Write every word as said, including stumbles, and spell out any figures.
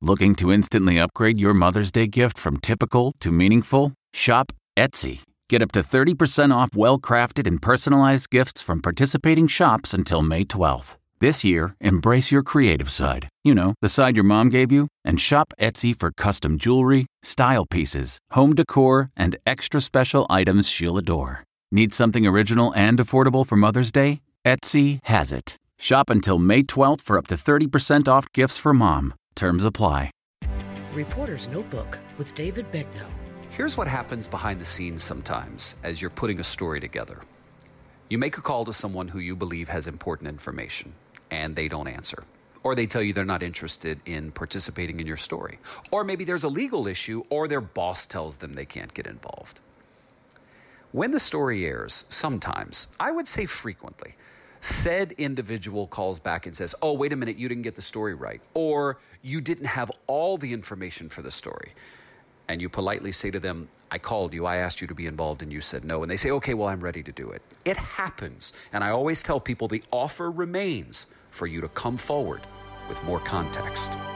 Looking to instantly upgrade your Mother's Day gift from typical to meaningful? Shop Etsy. Get up to thirty percent off well-crafted and personalized gifts from participating shops until May twelfth. This year, embrace your creative side. You know, the side your mom gave you. And shop Etsy for custom jewelry, style pieces, home decor, and extra special items she'll adore. Need something original and affordable for Mother's Day? Etsy has it. Shop until May twelfth for up to thirty percent off gifts for mom. Terms apply. Reporter's Notebook with David Begnaud. Here's what happens behind the scenes sometimes as you're putting a story together. You make a call to someone who you believe has important information, and they don't answer. Or they tell you they're not interested in participating in your story. Or maybe there's a legal issue, or their boss tells them they can't get involved. When the story airs, sometimes, I would say frequently, said individual calls back and says, oh, wait a minute, you didn't get the story right. Or you didn't have all the information for the story. And you politely say to them, I called you, I asked you to be involved, and you said no. And they say, okay, well, I'm ready to do it. It happens. And I always tell people the offer remains for you to come forward with more context.